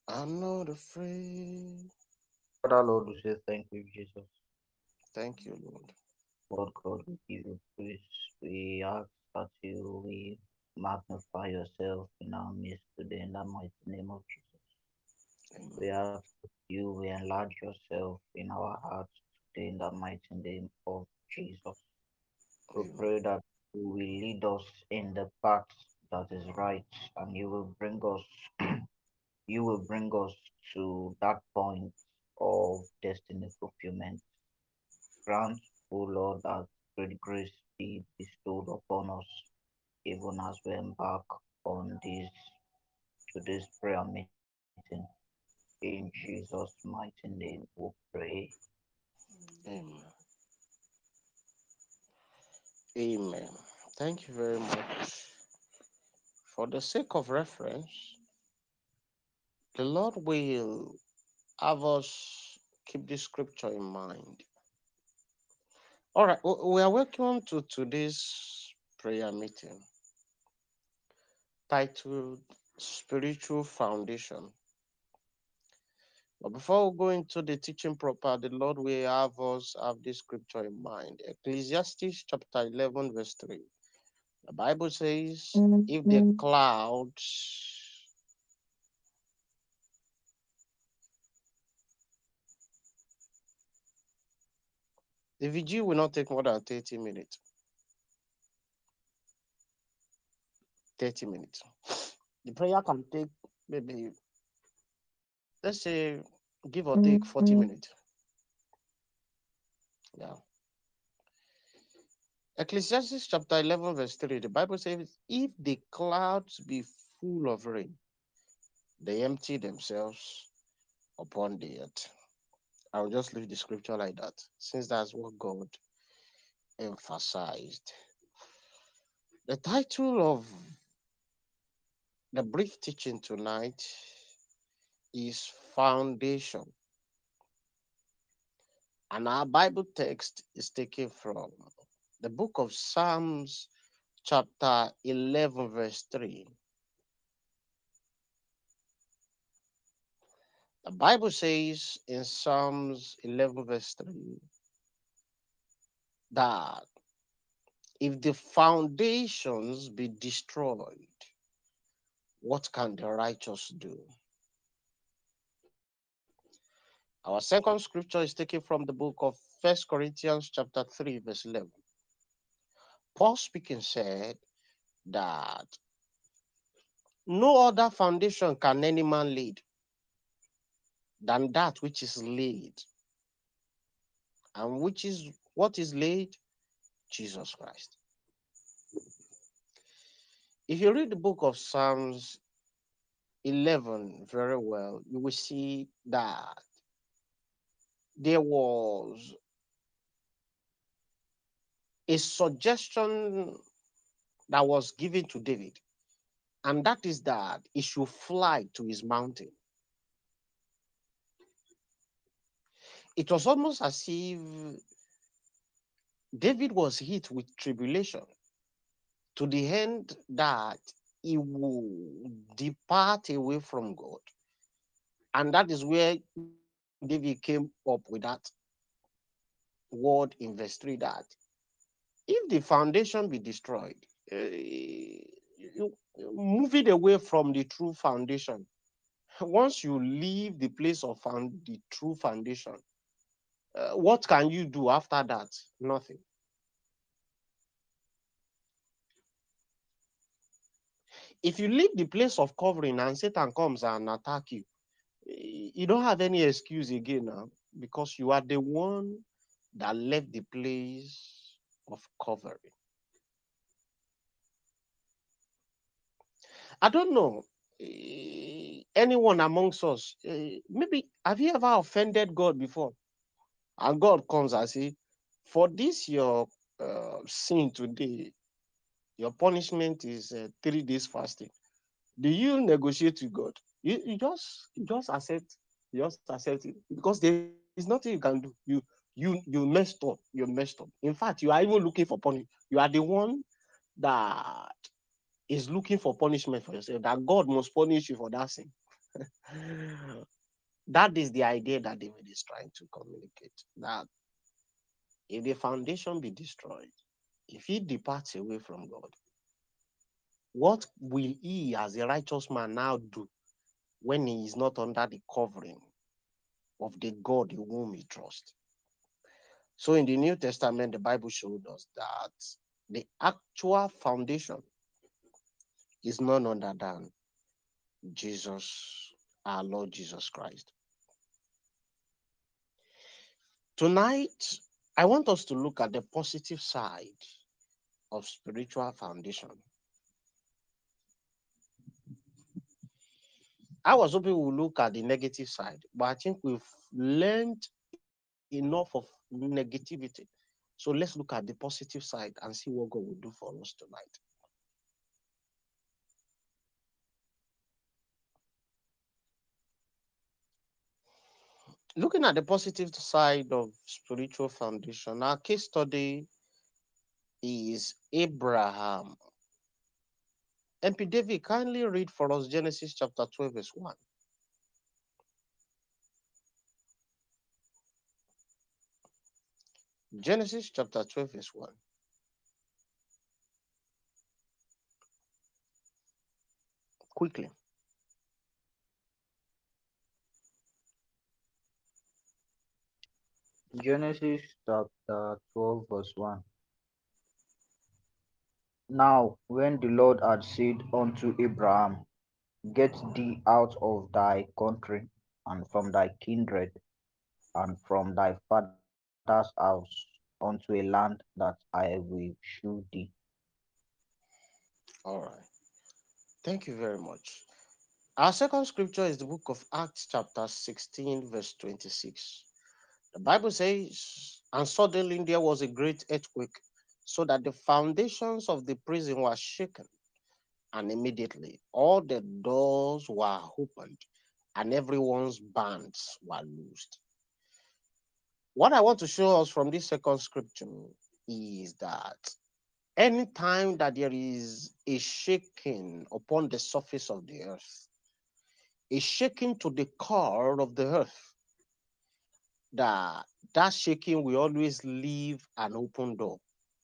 I'm not afraid. Father Lord, we say thank you, Jesus. Thank you, Lord. Lord God, we give you praise. We ask that you will magnify yourself in our midst today in the mighty name of Jesus. We Amen. ask that you will enlarge yourself in our hearts today in the mighty name of Jesus. We Amen. pray that you will lead us in the path that is right and you will bring us to that point of destiny fulfillment. Grant, O Lord, that great grace be bestowed upon us, even as we embark on today's prayer meeting. In Jesus' mighty name, we pray. Amen. Amen. Thank you very much. For the sake of reference, the Lord will have us keep this scripture in mind. All right, we are welcome to today's prayer meeting titled Spiritual Foundation. But before we go into the teaching proper, the Lord will have us have this scripture in mind. Ecclesiastes chapter 11, verse 3. The Bible says, if the clouds, the vigil will not take more than 30 minutes. 30 minutes. The prayer can take maybe, let's say, give or take 40 minutes. Yeah. Ecclesiastes chapter 11, verse 3, the Bible says, if the clouds be full of rain, they empty themselves upon the earth. I'll just leave the scripture like that, since that's what God emphasized. The title of the brief teaching tonight is Foundation. And our Bible text is taken from the book of Psalms, chapter 11, verse 3. The Bible says in Psalms 11, verse 3, that if the foundations be destroyed, what can the righteous do? Our second scripture is taken from the book of First Corinthians chapter 3, verse 11. Paul speaking said that no other foundation can any man lay than that which is laid, and which is what is laid? Jesus Christ. If you read the book of Psalms 11 very well, you will see that there was a suggestion that was given to David, and that is that he should fly to his mountain. It was almost as if David was hit with tribulation to the end that he would depart away from God. And that is where David came up with that word in verse 3, that if the foundation be destroyed, moving away from the true foundation, once you leave the place of the true foundation, what can you do after that? Nothing. If you leave the place of covering and Satan comes and attack you, you don't have any excuse again now, because you are the one that left the place of covering. I don't know, anyone amongst us, maybe have you ever offended God before? And God comes and say, for this your sin today, your punishment is 3 days fasting. Do you negotiate with God? You just accept. You just accept it, because there is nothing you can do. You messed up. You messed up. In fact, you are even looking for punishment. You are the one that is looking for punishment for yourself. That God must punish you for that sin. That is the idea that David is trying to communicate. That if the foundation be destroyed, if he departs away from God, what will he, as a righteous man, now do when he is not under the covering of the God in whom he trusts? So in the New Testament, the Bible showed us that the actual foundation is none other than Jesus, our Lord Jesus Christ. Tonight, I want us to look at the positive side of spiritual foundation. I was hoping we'll look at the negative side, but I think we've learned enough of negativity. So let's look at the positive side and see what God will do for us tonight. Looking at the positive side of spiritual foundation, our case study is Abraham. MP David, kindly read for us Genesis chapter 12, verse 1. Genesis chapter 12, verse 1. Quickly. Genesis chapter 12, verse 1. Now, when the Lord had said unto Abraham, Get thee out of thy country, and from thy kindred, and from thy father's house, unto a land that I will shew thee. All right. Thank you very much. Our second scripture is the book of Acts, chapter 16, verse 26. The Bible says, and suddenly there was a great earthquake, so that the foundations of the prison were shaken, and immediately all the doors were opened, and everyone's bands were loosed. What I want to show us from this second scripture is that anytime that there is a shaking upon the surface of the earth, a shaking to the core of the earth, that that shaking will always leave an open door.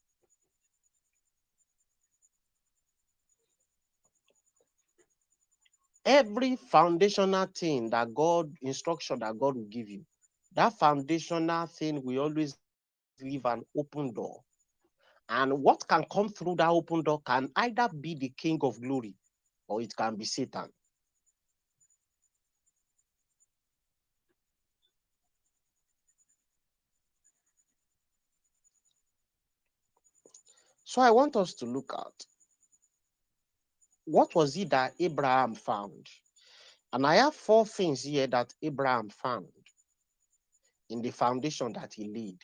Every foundational thing that God, instruction that God will give you, that foundational thing will always leave an open door. And what can come through that open door can either be the King of glory or it can be Satan. So I want us to look at what was it that Abraham found. And I have four things here that Abraham found in the foundation that he laid.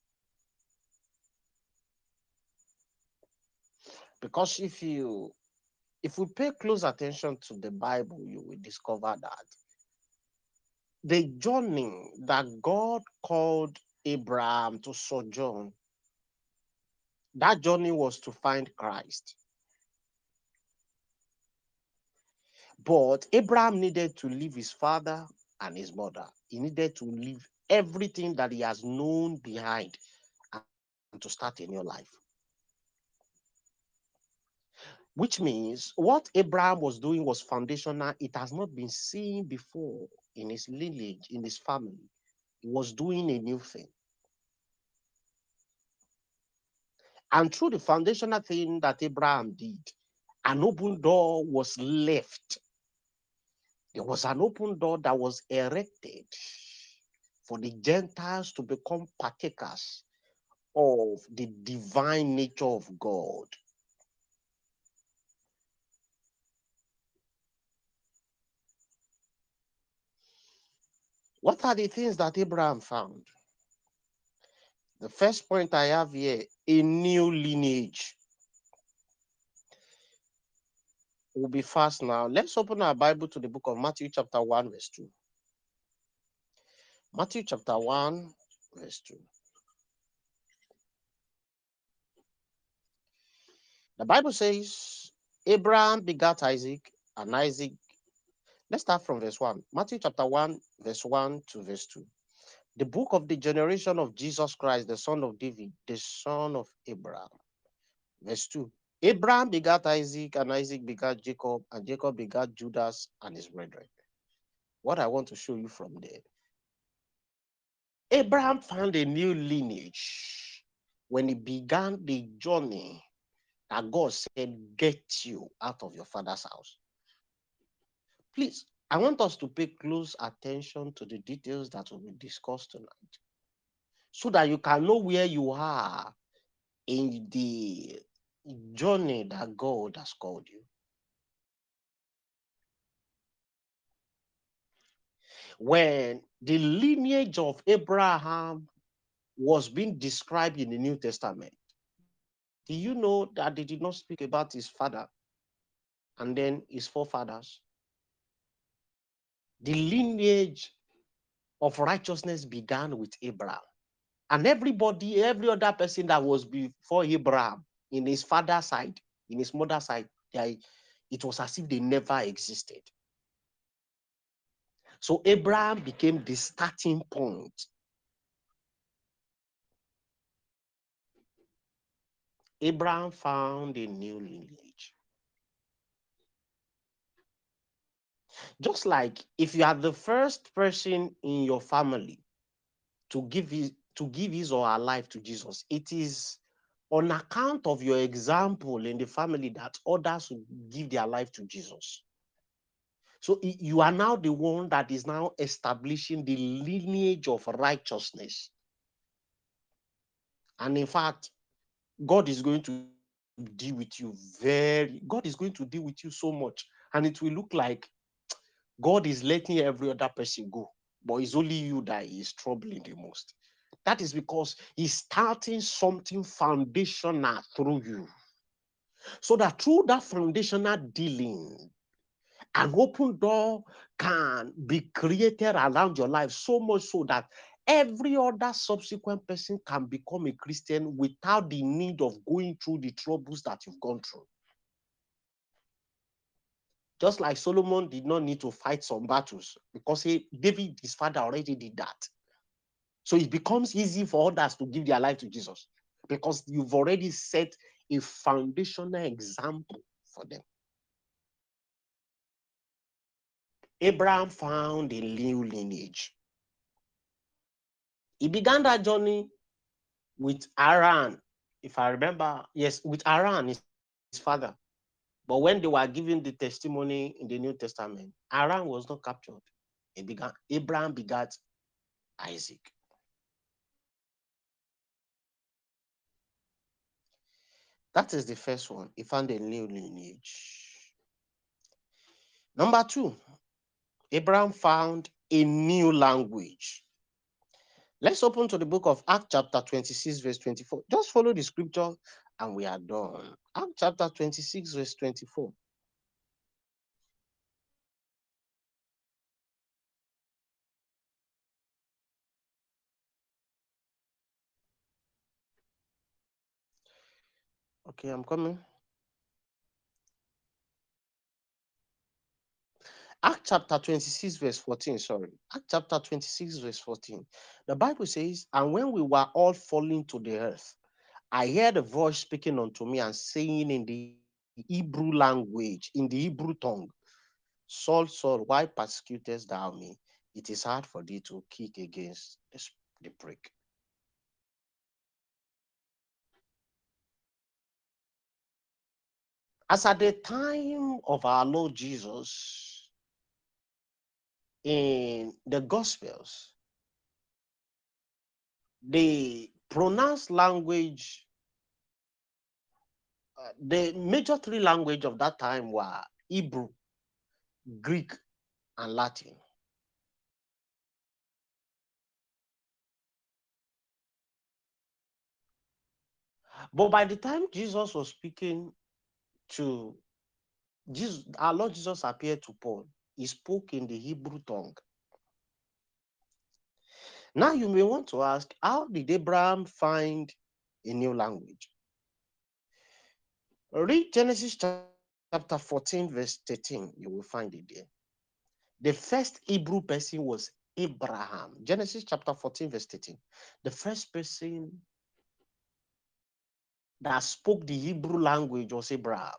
Because if we pay close attention to the Bible, you will discover that the journey that God called Abraham to sojourn, that journey was to find Christ. But Abraham needed to leave his father and his mother. He needed to leave everything that he has known behind and to start a new life. Which means what Abraham was doing was foundational. It has not been seen before in his lineage, in his family. He was doing a new thing. And through the foundational thing that Abraham did, an open door was left. There was an open door that was erected for the Gentiles to become partakers of the divine nature of God. What are the things that Abraham found? The first point I have here, a new lineage. We'll be fast now. Let's open our Bible to the book of Matthew, chapter 1, verse 2. Matthew, chapter 1, verse 2. The Bible says, Abraham begat Isaac, and Isaac Let's start from verse 1. Matthew chapter 1, verse 1 to verse 2. The book of the generation of Jesus Christ, the son of David, the son of Abraham. Verse 2. Abraham begat Isaac, and Isaac begat Jacob, and Jacob begat Judas and his brethren. What I want to show you from there, Abraham found a new lineage when he began the journey that God said, get you out of your father's house. Please, I want us to pay close attention to the details that will be discussed tonight so that you can know where you are in the journey that God has called you. When the lineage of Abraham was being described in the New Testament, do you know that they did not speak about his father and then his forefathers? The lineage of righteousness began with Abraham. And everybody, every other person that was before Abraham in his father's side, in his mother's side, it was as if they never existed. So Abraham became the starting point. Abraham found a new lineage. Just like if you are the first person in your family to give his or her life to Jesus, it is on account of your example in the family that others will give their life to Jesus. So you are now the one that is now establishing the lineage of righteousness. And in fact, God is going to deal with you God is going to deal with you so much. And it will look like God is letting every other person go, but it's only you that is troubling the most. That is because he's starting something foundational through you. So that through that foundational dealing, an open door can be created around your life, so much so that every other subsequent person can become a Christian without the need of going through the troubles that you've gone through. Just like Solomon did not need to fight some battles because David, his father, already did that. So it becomes easy for others to give their life to Jesus because you've already set a foundational example for them. Abraham found a new lineage. He began that journey with Haran, if I remember, yes, with Haran, his father. But when they were giving the testimony in the New Testament, Haran was not captured. Abraham begat Isaac. That is the first one. He found a new lineage. Number two, Abraham found a new language. Let's open to the book of Acts chapter 26, verse 24. Just follow the scripture and we are done. Acts chapter 26, verse 24. Okay, I'm coming. Acts chapter 26, verse 14. Sorry. Acts chapter 26, verse 14. The Bible says, and when we were all falling to the earth, I heard a voice speaking unto me and saying in the Hebrew language, in the Hebrew tongue, Saul, Saul, why persecutest thou me? It is hard for thee to kick against the prick. As at the time of our Lord Jesus in the Gospels, the pronounced language, the major three language of that time were Hebrew, Greek, and Latin. But by the time Jesus was speaking to Jesus, our Lord Jesus appeared to Paul. He spoke in the Hebrew tongue. Now you may want to ask, how did Abraham find a new language? Read Genesis chapter 14, verse 13. You will find it there. The first Hebrew person was Abraham. Genesis chapter 14, verse 13. The first person that spoke the Hebrew language was Abraham.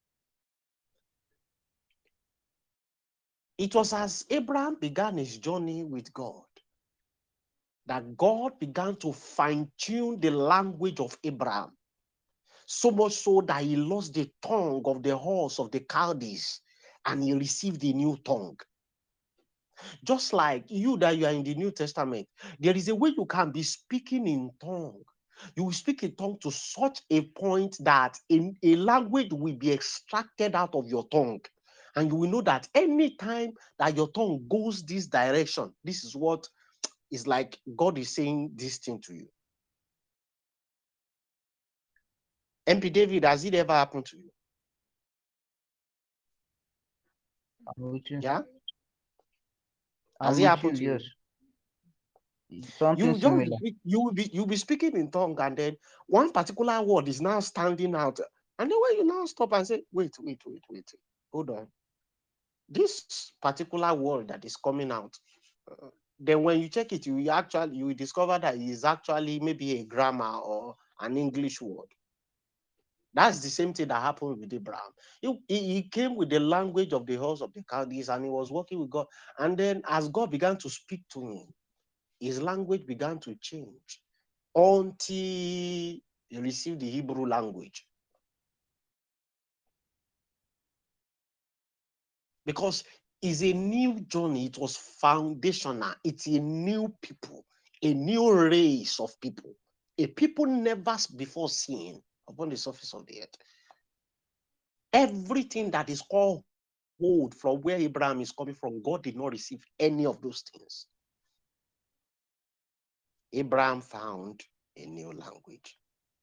It was as Abraham began his journey with God that God began to fine-tune the language of Abraham, so much so that he lost the tongue of the horse of the Chaldees and he received a new tongue. Just like you that you are in the New Testament, there is a way you can be speaking in tongue. You will speak in tongue to such a point that in a language will be extracted out of your tongue. And you will know that anytime that your tongue goes this direction, this is what is like God is saying this thing to you. MP David, has it ever happened to you? I'm with you. Yeah? Has I'm it with happened you. to Yes, you? it's something You just similar. you will be speaking in tongue, and then one particular word is now standing out. And then when you now stop and say, wait, hold on. This particular word that is coming out, uh, then when you check it, you will discover that it is actually maybe a grammar or an English word. That's the same thing that happened with Abraham. He came with the language of the house of the Chaldees and he was working with God. And then as God began to speak to him, his language began to change until he received the Hebrew language. Because it's a new journey, it was foundational, it's a new people, a new race of people, a people never before seen upon the surface of the earth. Everything that is called hold from where Abraham is coming from, God did not receive any of those things. Abraham found a new language.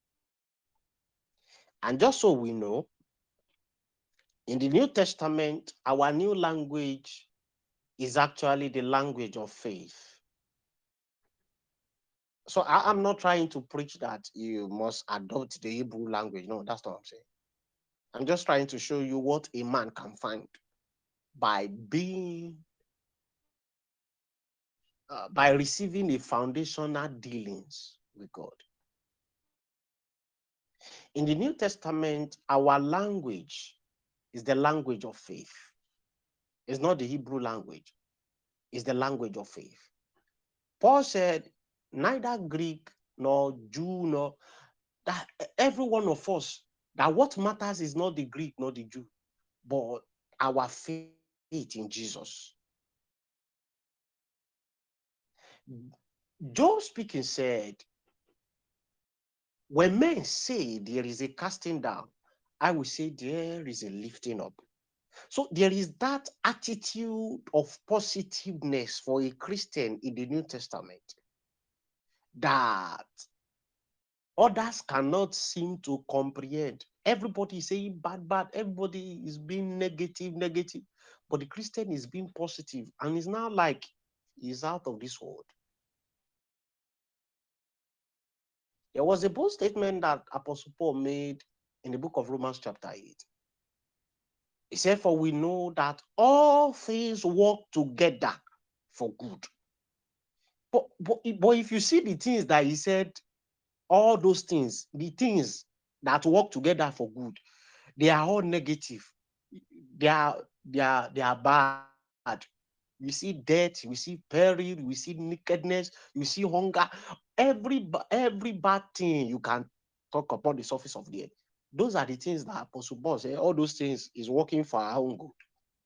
And just so we know, in the New Testament, our new language is actually the language of faith. So I'm not trying to preach that you must adopt the Hebrew language. No, that's not what I'm saying. I'm just trying to show you what a man can find by being, by receiving a foundational dealings with God. In the New Testament, our language is the language of faith. It's not the Hebrew language, it's the language of faith. Paul said, neither Greek nor Jew, nor that every one of us, that what matters is not the Greek nor the Jew, but our faith in Jesus. Job speaking said, when men say there is a casting down, I will say there is a lifting up. So there is that attitude of positiveness for a Christian in the New Testament that others cannot seem to comprehend. Everybody is saying bad, everybody is being negative, but the Christian is being positive and is now like he's out of this world. There was a bold statement that Apostle Paul made in the book of Romans, chapter 8. He said, for we know that all things work together for good. But if you see the things that he said, all those things, the things that work together for good, they are all negative. They are bad. You see death, you see peril, you see nakedness, you see hunger. Every bad thing you can talk upon the surface of the earth. Those are the things that Apostle Paul said. All those things is working for our own good.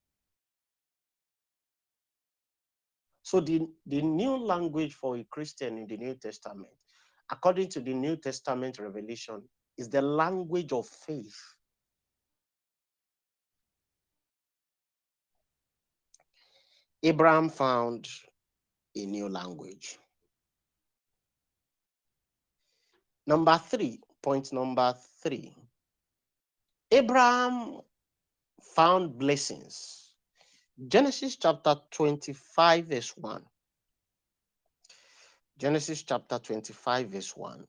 So the new language for a Christian in the New Testament, according to the New Testament revelation, is the language of faith. Abraham found a new language. Number three, point number three. Abraham found blessings. Genesis chapter 25, verse 1. Genesis chapter 25, verse 1.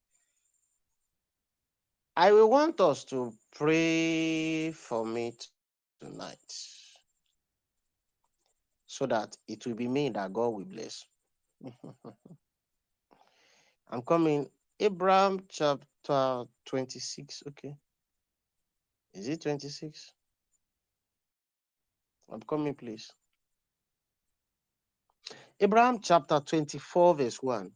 I will want us to pray for me tonight so that it will be me that God will bless. I'm coming. Abraham chapter 26. Okay. Is it 26? I'm coming, please. Abraham chapter 24, verse 1.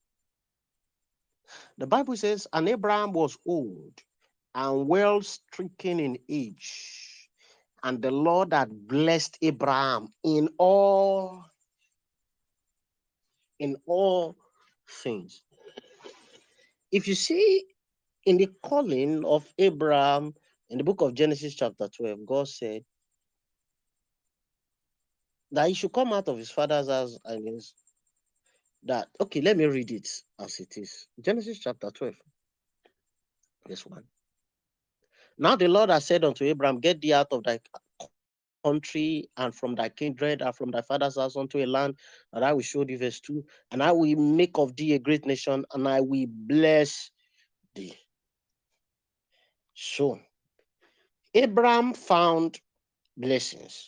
The Bible says, and Abraham was old and well stricken in age, and the Lord had blessed Abraham in all things. If you see in the calling of Abraham in the book of Genesis chapter 12, God said that he should come out of his father's house and his that. Okay, let me read it as it is. Genesis chapter 12, verse 1. Now the Lord has said unto Abraham, get thee out of thy country and from thy kindred and from thy father's house unto a land that I will show thee. Verse 2. And I will make of thee a great nation, and I will bless thee. So Abraham found blessings.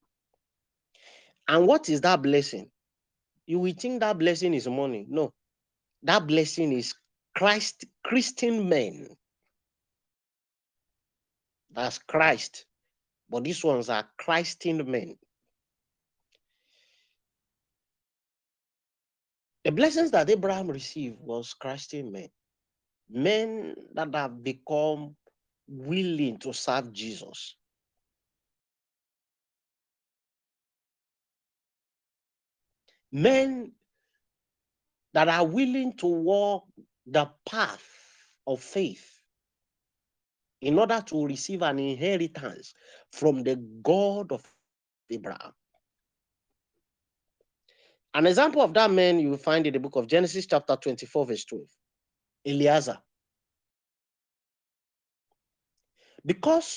And what is that blessing? You will think that blessing is money. No, that blessing is Christian men. That's Christ. But these ones are Christian men. The blessings that Abraham received was Christian men. Men that have become willing to serve Jesus. Men that are willing to walk the path of faith in order to receive an inheritance from the God of Abraham. An example of that man you will find in the book of Genesis chapter 24, verse 12. Eliezer. Because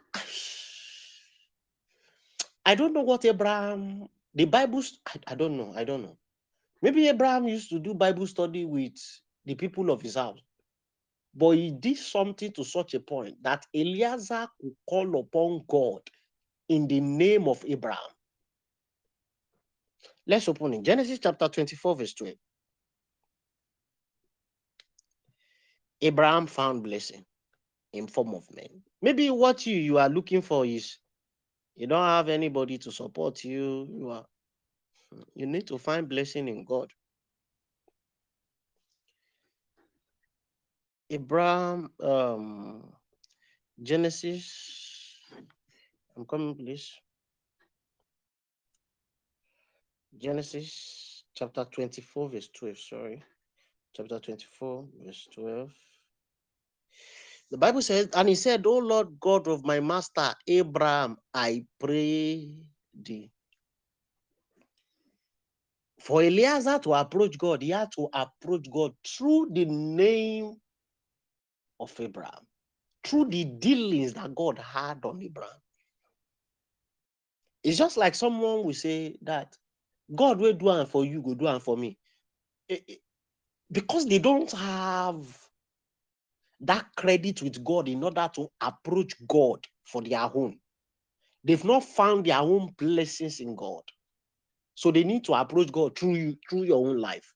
I don't know what Abraham, the Bible, I don't know. Maybe Abraham used to do Bible study with the people of his house, but he did something to such a point that Eliezer could call upon God in the name of Abraham. Let's open in Genesis chapter 24, verse 12. Abraham found blessing in form of men. Maybe what you are looking for is you don't have anybody to support you. You need to find blessing in God. Abraham, Genesis. I'm coming, please. Genesis chapter 24, verse 12. Sorry. Chapter 24, verse 12. The Bible says, and he said, O Lord God of my master Abraham, I pray thee. For Eliezer to approach God, he had to approach God through the name of Abraham, through the dealings that God had on Abraham. It's just like someone will say that God will do it for you, go do it for me. Because they don't have that credit with God in order to approach God for their own. They've not found their own blessings in God. So they need to approach God through you, through your own life.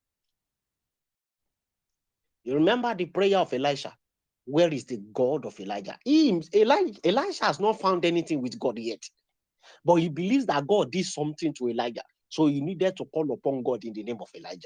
You remember the prayer of Elisha? Where is the God of Elijah? Elisha has not found anything with God yet. But he believes that God did something to Elijah. So he needed to call upon God in the name of Elijah.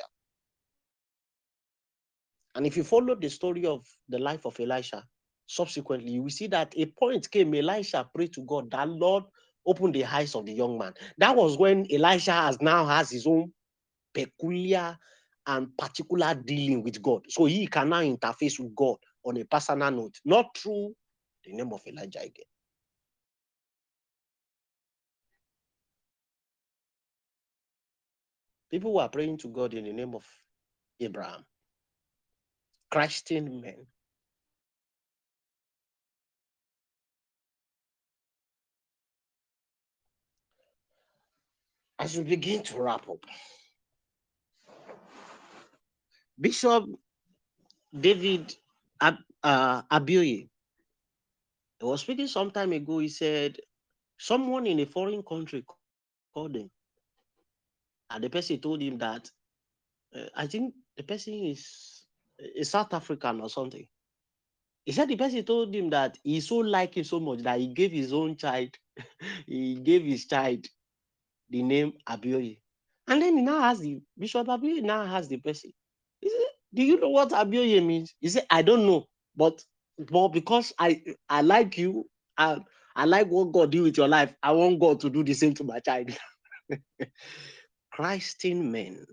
And if you follow the story of the life of Elisha, subsequently, you will see that a point came, Elisha prayed to God that Lord open the eyes of the young man. That was when Elisha has his own peculiar and particular dealing with God. So he can now interface with God on a personal note, not through the name of Elijah again. People were praying to God in the name of Abraham, Christian men. As we begin to wrap up, Bishop David Abioye, he was speaking some time ago. He said, Someone in a foreign country called him, and the person told him that I think the person is South African or something. He said the person told him that he so liked him so much that he gave his own child, he gave his child the name Abioye. And then he now asked the Bishop Abioye now asked the person, he said, do you know what Abioye means? He said, I don't know, but because I like you and I like what God did with your life, I want God to do the same to my child. Christian men,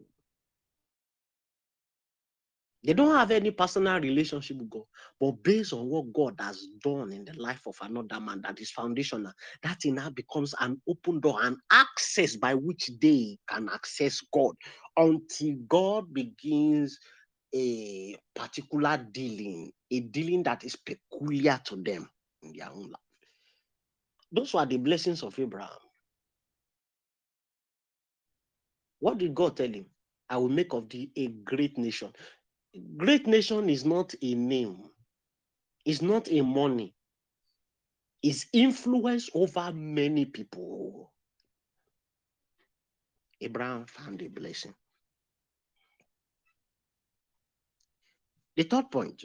they don't have any personal relationship with God, but based on what God has done in the life of another man that is foundational, that thing now becomes an open door, an access by which they can access God until God begins a particular dealing, a dealing that is peculiar to them in their own life. Those were the blessings of Abraham. What did God tell him? I will make of thee a great nation. Great nation is not a name, it's not a money, is influence over many people. Abraham found a blessing. The third point,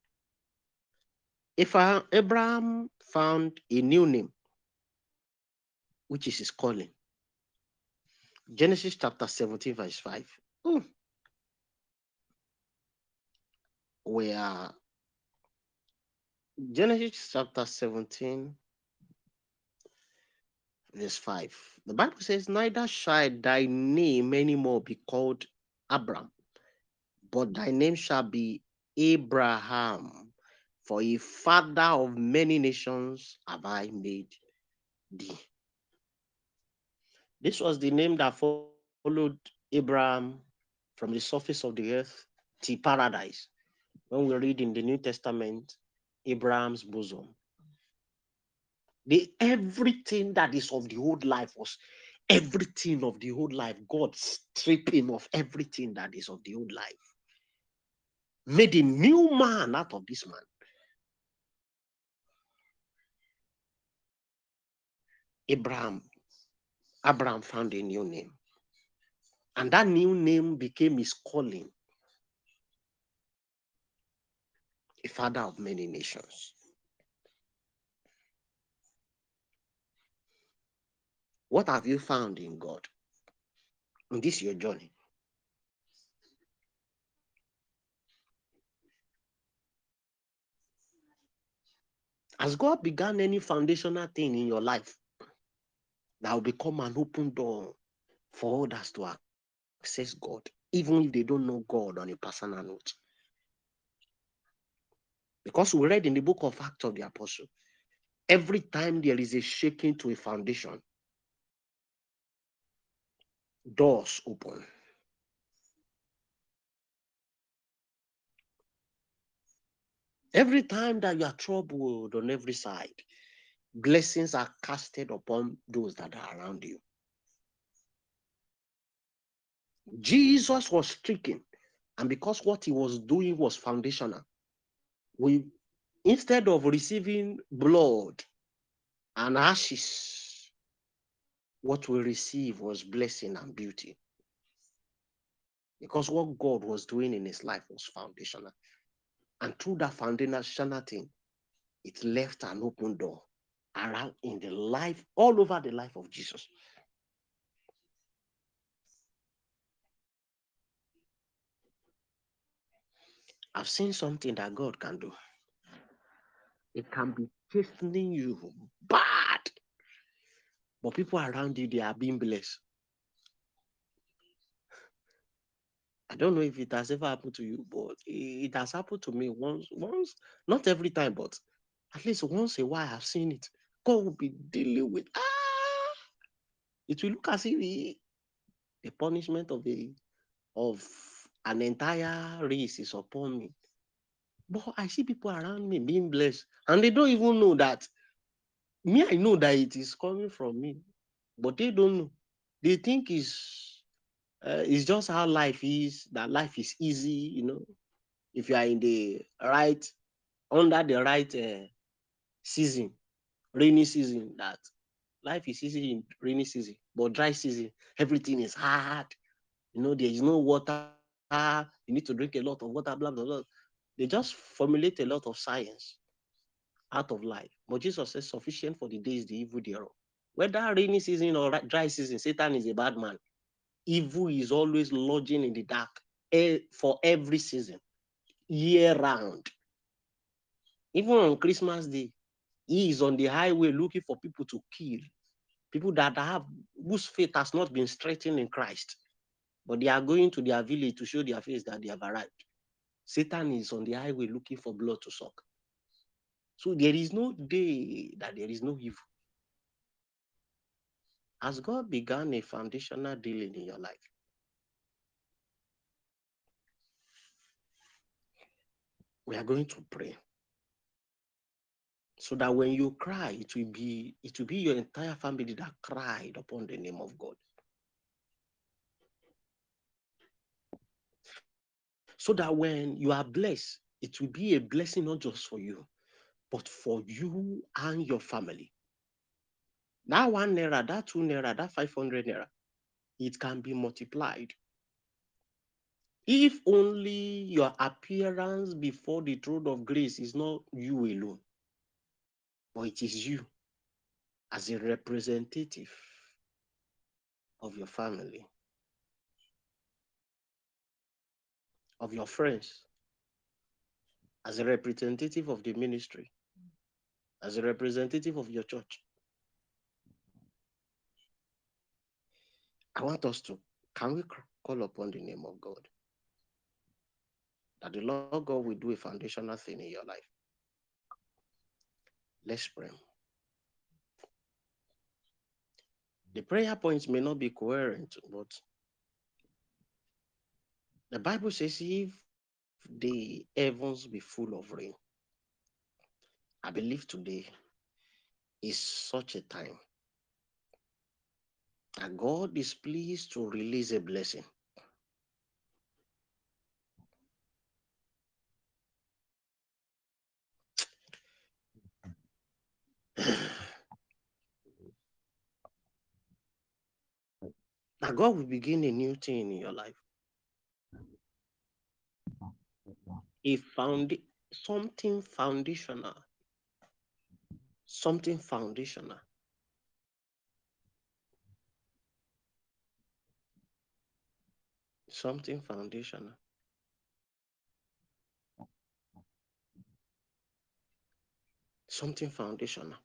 if Abraham found a new name, which is his calling, Genesis chapter 17, verse 5, where Genesis chapter 17, verse 5, the Bible says, neither shall thy name anymore be called Abram, but thy name shall be Abraham, for a father of many nations have I made thee. This was the name that followed Abraham from the surface of the earth to paradise. When we read in the New Testament, Abraham's bosom. Everything that is of the old life was everything of the old life. God stripped him of everything that is of the old life, made a new man out of this man. Abraham, Abraham found a new name. And that new name became his calling, a father of many nations. What have you found in God in this your journey? Has God begun any foundational thing in your life that will become an open door for others to access God, even if they don't know God on a personal note? Because we read in the book of Acts of the Apostle, every time there is a shaking to a foundation, doors open. Every time that you are troubled on every side, blessings are casted upon those that are around you. Jesus was stricken, and because what he was doing was foundational, we instead of receiving blood and ashes, what we received was blessing and beauty. Because what God was doing in his life was foundational. And through that foundational thing, it left an open door around in the life, all over the life of Jesus. I've seen something that God can do. It can be chastening you bad, but people around you, they are being blessed. I don't know if it has ever happened to you, but it has happened to me once, not every time, but at least once a while I've seen it. God will be dealing with it will look as if the punishment of an entire race is upon me. But I see people around me being blessed, and they don't even know that. Me, I know that it is coming from me, but they don't know. They think it's just how life is. That life is easy, if you are in the right under the right season, rainy season, that Life is easy in rainy season, but dry season, everything is hard. There is no water. You need to drink a lot of water, blah, blah, blah. They just formulate a lot of science out of life. But Jesus says, sufficient for the day is the evil thereof. Whether rainy season or dry season, Satan is a bad man. Evil is always lodging in the dark for every season, year round. Even on Christmas Day, he is on the highway looking for people to kill. People that have whose faith has not been strengthened in Christ, but they are going to their village to show their face that they have arrived. Satan is on the highway looking for blood to suck. So there is no day that there is no evil. As God began a foundational dealing in your life, we are going to pray so that when you cry, it will be your entire family that cried upon the name of God. So that when you are blessed, it will be a blessing not just for you, but for you and your family. That 1 naira, that 2 naira, that 500 naira, it can be multiplied. If only your appearance before the throne of grace is not you alone, but it is you as a representative of your family, of your friends, as a representative of the ministry, as a representative of your church. I want us to, can we call upon the name of God? That the Lord God will do a foundational thing in your life. Let's pray. The prayer points may not be coherent, but the Bible says if the heavens be full of rain, I believe today is such a time that God is pleased to release a blessing. That God will begin a new thing in your life. He found something foundational, something foundational, something foundational, something foundational,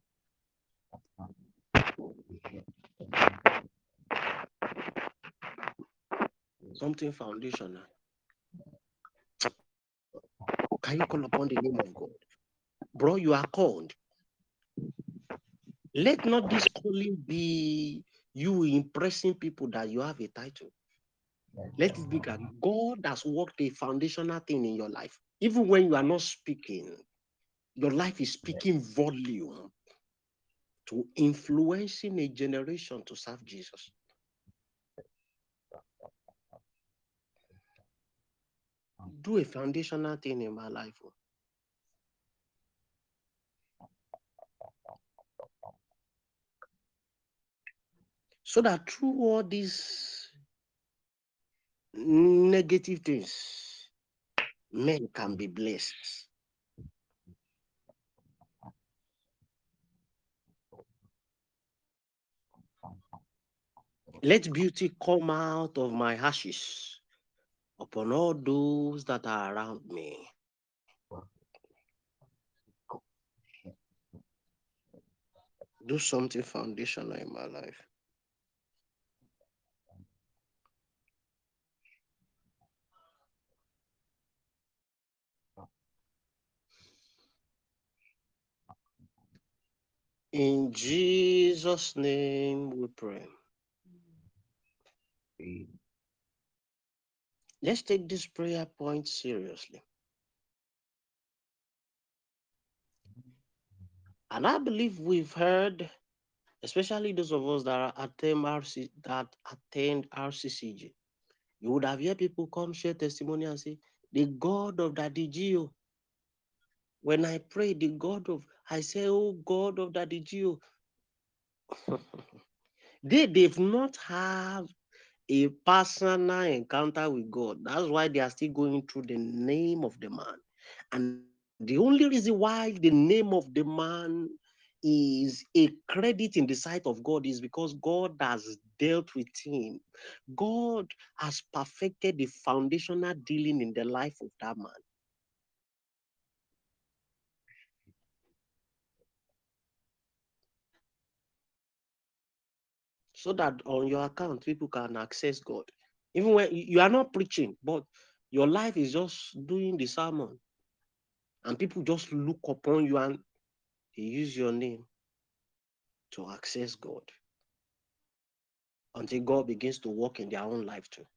something foundational. Can you call upon the name of God? Bro, you are called. Let not this calling be you impressing people that you have a title. Let it be that God has worked a foundational thing in your life. Even when you are not speaking, your life is speaking volume to influencing a generation to serve Jesus. Do a foundational thing in my life. So that through all these negative things, men can be blessed. Let beauty come out of my ashes upon all those that are around me. Do something foundational in my life. In Jesus' name we pray. Let's take this prayer point seriously. And I believe we've heard, especially those of us that attend RCCG, you would have heard people come share testimony and say, the God of Daddy Gio. When I pray, I say, oh God of Daddy Gio, They've not have a personal encounter with God. That's why they are still going through the name of the man. And the only reason why the name of the man is a credit in the sight of God is because God has dealt with him. God has perfected the foundational dealing in the life of that man. So that on your account, people can access God. Even when you are not preaching, but your life is just doing the sermon, and people just look upon you and they use your name to access God until God begins to work in their own life too.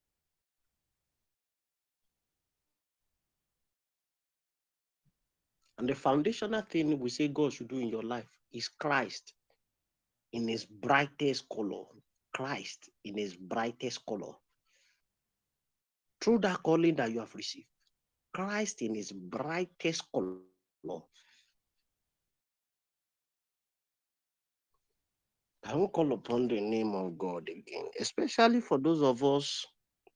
And the foundational thing we say God should do in your life is Christ in his brightest color. Christ in his brightest color. Through that calling that you have received, Christ in his brightest color. I will call upon the name of God again, especially for those of us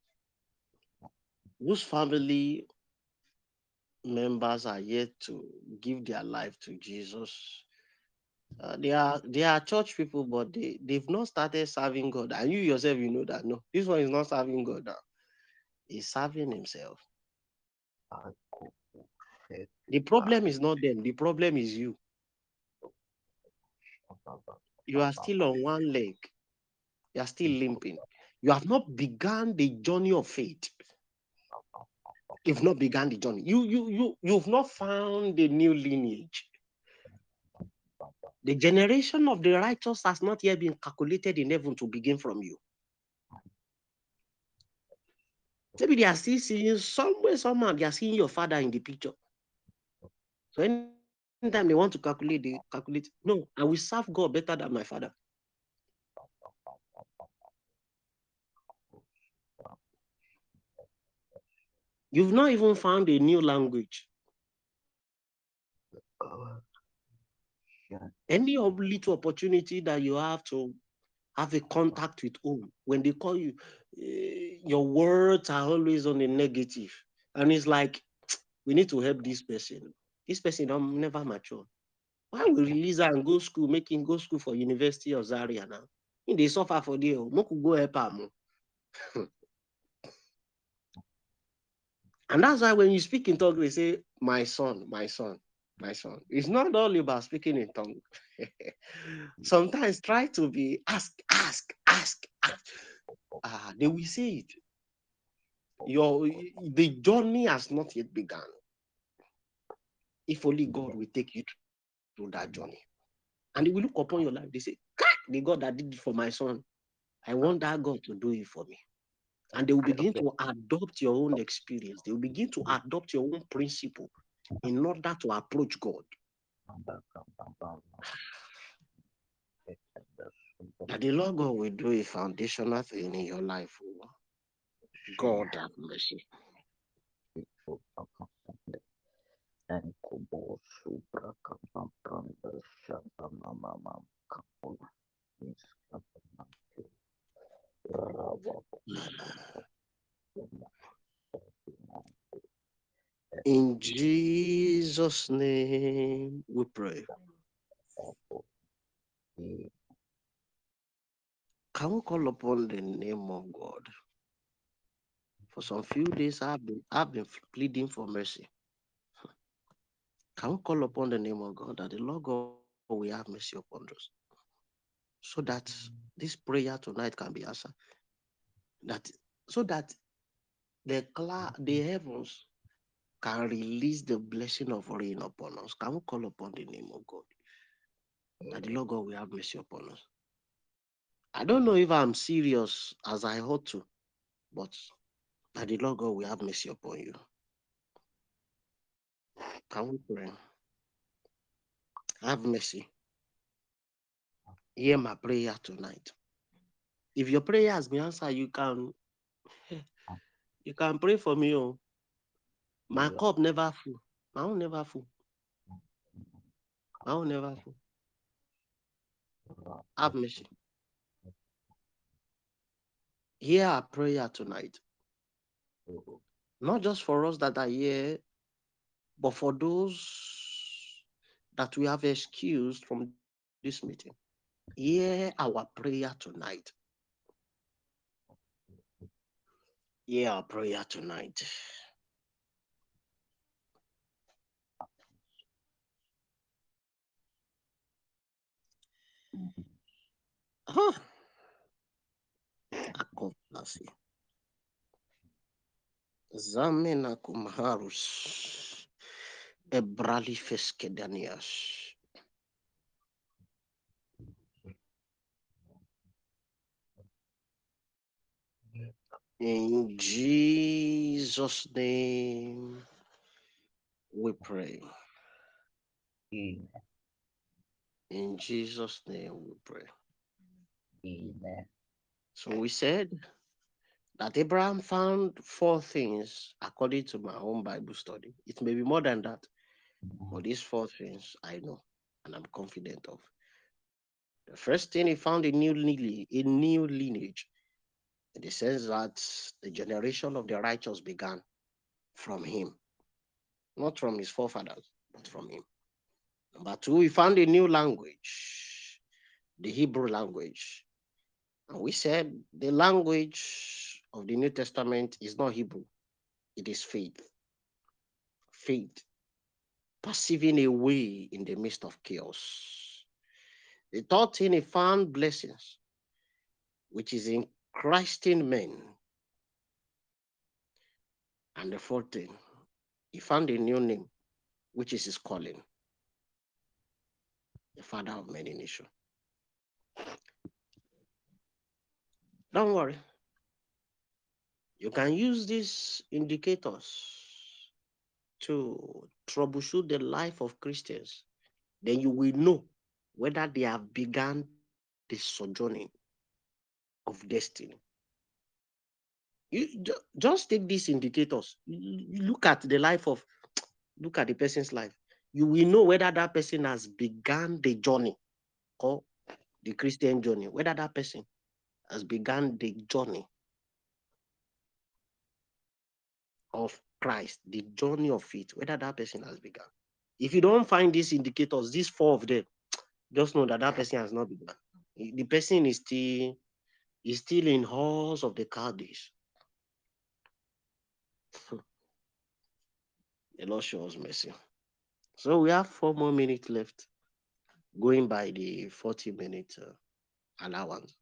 whose family members are yet to give their life to Jesus. They are church people, but they've not started serving God. And you yourself, you know that no, this one is not serving God now. He's serving himself. The problem is not them, the problem is you. You are still on one leg, you are still limping. You have not begun the journey of faith. You've not begun the journey. You've not found the new lineage. The generation of the righteous has not yet been calculated in heaven to begin from you. Maybe they are still seeing somewhere, somehow, they are seeing your father in the picture. So anytime they want to calculate, they calculate. No, I will serve God better than my father. You've not even found a new language. Any little opportunity that you have to have a contact with home, when they call you, your words are always on the negative. And it's like, we need to help this person. This person don't never mature. Why we release her and go school, make him go school for University of Zaria now? They suffer for there. Make we go help am. And that's why when you speak in tongue, they say, my son, my son, my son. It's not all about speaking in tongue. Sometimes try to be ask, ask, ask. They will say it. The journey has not yet begun. If only God will take you through that journey. And they will look upon your life. They say, the God that did it for my son, I want that God to do it for me. And they will begin to adopt your own experience. They will begin to adopt your own principle in order to approach God. That the Lord God will do a foundational thing in your life. God have mercy. In Jesus' name we pray. Can we call upon the name of God? For some few days, I've been pleading for mercy. Can we call upon the name of God that the Lord God will have mercy upon us, so that this prayer tonight can be answered? That so that the heavens can release the blessing of rain upon us. Can we call upon the name of God that the Lord God will have mercy upon us? I don't know if I'm serious as I ought to, but that the Lord God will have mercy upon you. Can we pray? Have mercy. Hear my prayer tonight. If your prayer has been answered, you can pray for me. Oh, my cup never full. My own never full. My own never full. Have mercy. Hear our prayer tonight. Not just for us that are here, but for those that we have excused from this meeting. Hear our prayer tonight. Hear our prayer tonight. Huh. Akoplasi. Zamena kumharus. Ebrali feskedanias. In Jesus' name we pray. Amen. In Jesus' name we pray. Amen. So we said that Abraham found four things according to my own Bible study. It may be more than that, but these four things I know and I'm confident of. The first thing, he found a new lineage, in the sense that the generation of the righteous began from him, not from his forefathers, but from him. Number two, we found a new language, the Hebrew language. And we said the language of the New Testament is not Hebrew, it is faith. Faith, perceiving a way in the midst of chaos. The third thing, he found blessings, which is in Christ in men. And the fourth thing, he found a new name, which is his calling, the father of many nations. Don't worry, you can use these indicators to troubleshoot the life of Christians. Then you will know whether they have begun the sojourning of destiny. Just take these indicators. Look at the life of, look at the person's life. You will know whether that person has begun the journey or the Christian journey, whether that person has begun the journey of Christ, the journey of faith, whether that person has begun. If you don't find these indicators, these four of them, just know that that person has not begun. The person is still in halls of the Chaldees. The Lord show us mercy. So we have 4 more minutes left, going by the 40-minute allowance.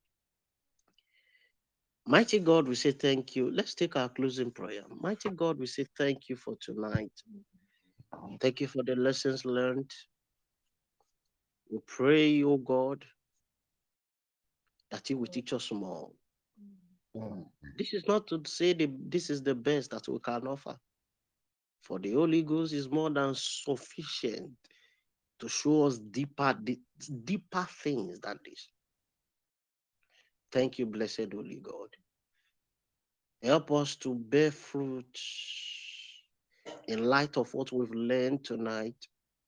Mighty God, we say thank you. Let's take our closing prayer. Mighty God, we say thank you for tonight. Thank you for the lessons learned. We pray, oh God, that you will teach us more. This is not to say this is the best that we can offer. For the Holy Ghost is more than sufficient to show us deeper things than this. Thank you, blessed Holy God. Help us to bear fruit in light of what we've learned tonight,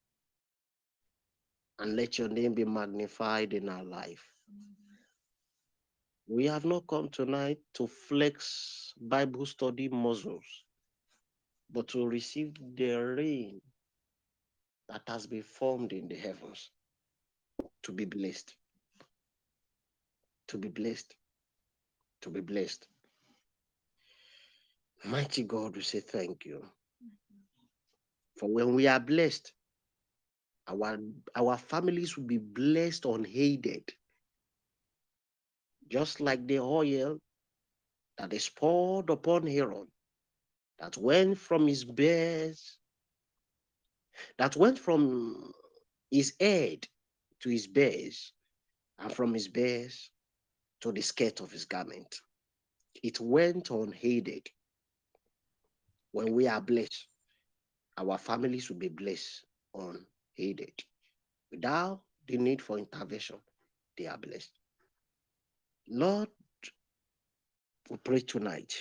and let your name be magnified in our life. We have not come tonight to flex Bible study muscles, but to receive the rain that has been formed in the heavens, to be blessed, to be blessed, to be blessed. Mighty God, we say thank you. For when we are blessed, our, our families will be blessed unaided, just like the oil that is poured upon Aaron, that went from his bears, that went from his head to his bears, and from his bears to the skirt of his garment. It went unaided. When we are blessed, our families will be blessed unaided. Without the need for intervention, they are blessed. Lord, we pray tonight,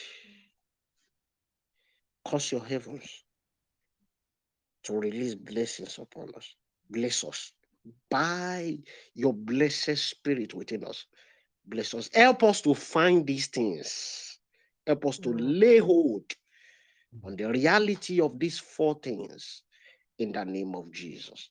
cause your heavens to release blessings upon us. Bless us. by your blessed spirit within us. Bless us. Help us to find these things. Help us to lay hold on the reality of these four things in the name of Jesus.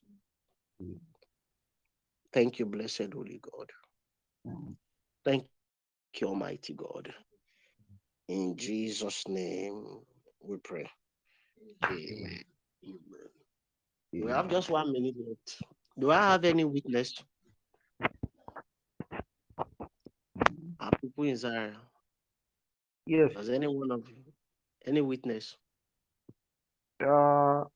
Thank you, blessed Holy God. Thank you, Almighty God. In Jesus' name we pray. Amen. Amen. We have just 1 minute left. Do I have any witness? Are people inside? Yes, Does any one of you, any witness? uh,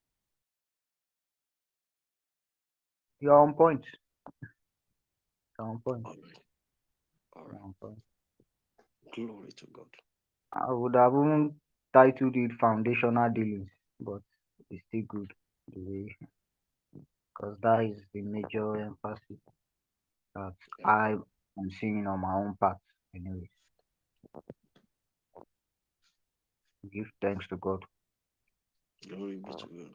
you're on point. You're on point. All right. All You're right. on point. Glory to God. I would have even titled it foundational dealings, but it's still good the way, because that is the major emphasis that Yeah. I am seeing on my own path. Anyways, give thanks to God. Glory be to God.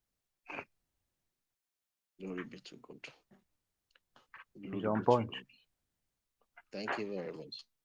Glory be to God. He's Glory on be to point. God. Thank you very much.